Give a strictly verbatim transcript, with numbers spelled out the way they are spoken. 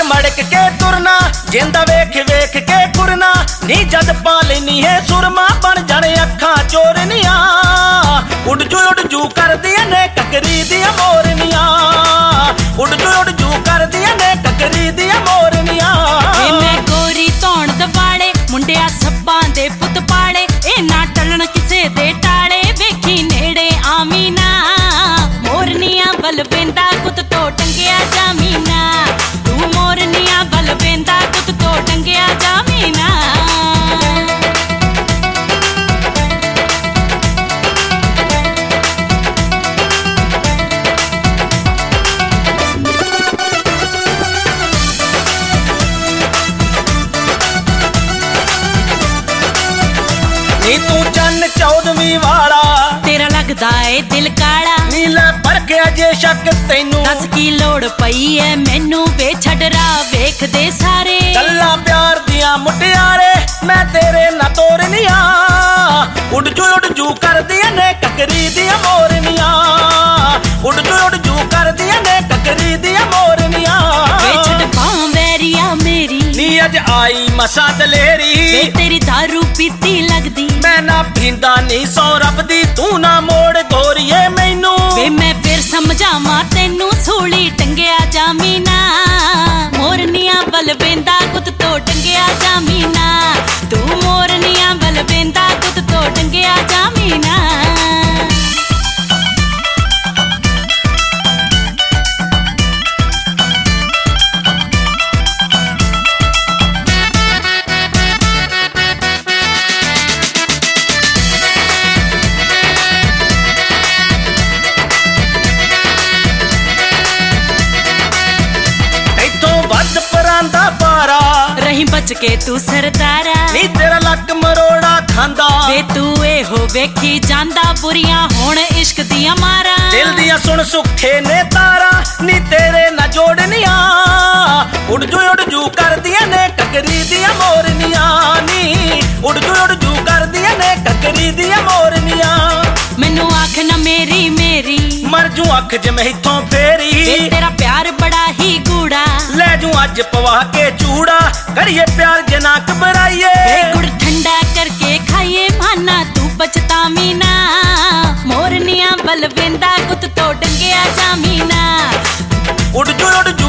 मड़क के तुरना जिंदा वेख वेख के कुरना नी जद पा लेनी है सुरमा बन जाने अखा चोरनिया उड़ जू उड़ जू कर दिया ने ककरी दिया मोरनिया उड़ जू उड़ जू कर दिया ने ककरी दिया मोरनिया मैं गोरी धौण दवाड़े मुंडिया सब्बां दे पुत पाड़े ए ना टलन किसे दे टाड़े वेखी नेड़े आमीना मोरनिया बल वेंदा कुत तो टंगिया जामीना तू मोरनिया बल वेंदा कुत तो टंगिया जामीना नी तू चन्न चौदवीं वाला तेरा लगदा ए दिल काला नीला परखिया जे शक तैनू दस की लोड़ पई है मैनू वे छड़ रा वेख दे सारे गल्ला प्यार दिया मुटियारे मैं तेरे ना तोरनिया उड़ जू उड़ जू कर दिया ने ककरी दिया मोरनिया उड़ जू उड़ जू कर दिया ने ककरी दिया मोरनिया वे छड़ पां बैरिया मेरी नी अज आई मसा दलेरी वे तेरी दारू पीती लगदी मैं ना पींदा नहीं सौ रब दी तू ना मोड़ गोरिए मैनू वे मैं फिर समझावां तैनू सूली टंगिया जामीना मोरनिया बल वेंदा कुत तो टंगिया जामीना तू मोरनिया बल वेंदा कुत तो टंगिया जामीना रही बच के तू सरदारा नी तेरा लक मरोड़ा खांदा वे तू ए हो वेखी जांदा बुरियां होण इश्क दिया मारा दिल दिया सुन सुखे ने तारा नी तेरे ना जोड़निया उड़ जू उड़ जू कर दिया ने ककरी दिया मोरनिया नी उड़ जू उड़ जू कर दिया ने ककरी दिया मोरनिया मैनू आख ना मेरी मेरी मर जू अख ज मैं इथों फेरी वे तेरा प्यार बड़ा ही गूढ़ा ले जू अज पवा के चूड़ा करिए प्यार जना घबराइए गुड़ ठंडा करके खाइए माना तू बचता मीना मोरनिया बल वेंदा कुत तो डंगिया जामीना उड़ जू उड़ जू